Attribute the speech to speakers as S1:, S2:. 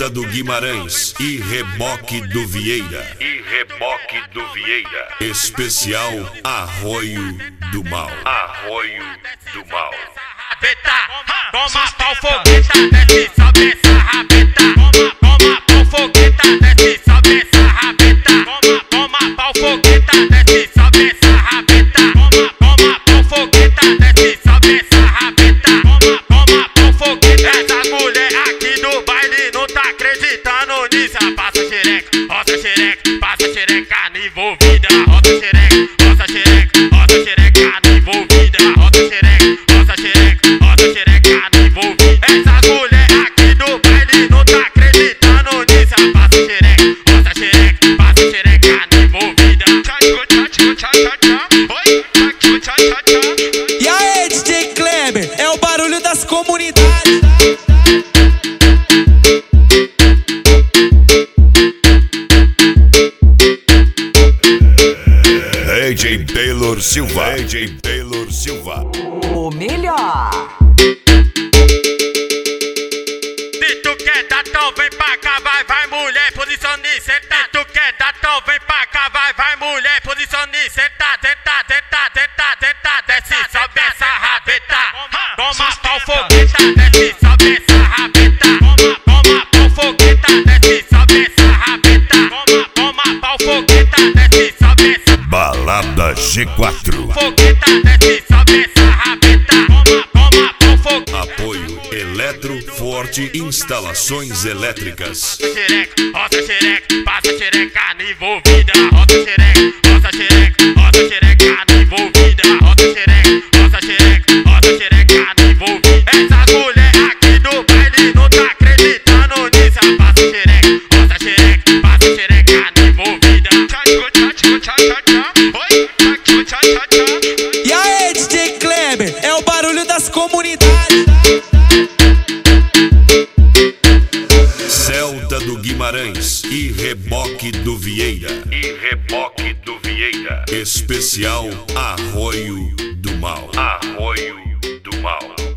S1: Celta do Guimarães e Reboque do Vieira. Especial Arroio do Mal.
S2: Toma pau fogueta, desce, sobe essa rabeta. Toma pau fogueta, desce, sobe essa rabeta. Toma pau fogueta, desce, sobe essa rabeta. Toma pau fogueta, desce, sobe essa rabeta. Toma pau fogueta. Essa mulher aqui do baile não tá acreditando nisso. Passa xereca, roça xereca, passa xereca envolvida. Roça xereca, roça xereca, roça xereca envolvida. Roça xereca, roça xereca, roça xereca envolvida. Essas mulheres aqui do baile não tá acreditando nisso. Passa xereca, roça xereca, passa xereca envolvida.
S3: E aí, DJ Kleber, é o barulho das comunidades.
S1: DJ Taylor Silva.
S4: O melhor.
S2: Se tu quer dar tão vem pra cá, vai mulher, posicione, senta. Se tu quer dar tão vem pra cá, vai mulher, posicione, senta. Desce, sobe essa rabeta. Toma pau fogueta, desce, sobe essa rabeta. Toma pau fogueta, desce, sobe essa rabeta. Toma pau fogueta, desce, sobe essa
S1: Balada G4.
S2: fogueta, desce, sobe essa rabeta. Toma pau fogueta.
S1: Apoio Eletro Forte Instalações Elétricas.
S2: Roça xereca, passa xereca envolvida. Roça xereca, roça xereca, roça xereca envolvida. Roça xereca, roça xereca, roça xereca envolvida. Essas mulheres aqui do baile não tá acreditando nisso. Passa xereca, roça xereca, passa xereca envolvida.
S3: E aí, DJ Kleber, é o barulho das comunidades.
S1: Celta do Guimarães e Reboque do Vieira. Especial Arroio do Mal.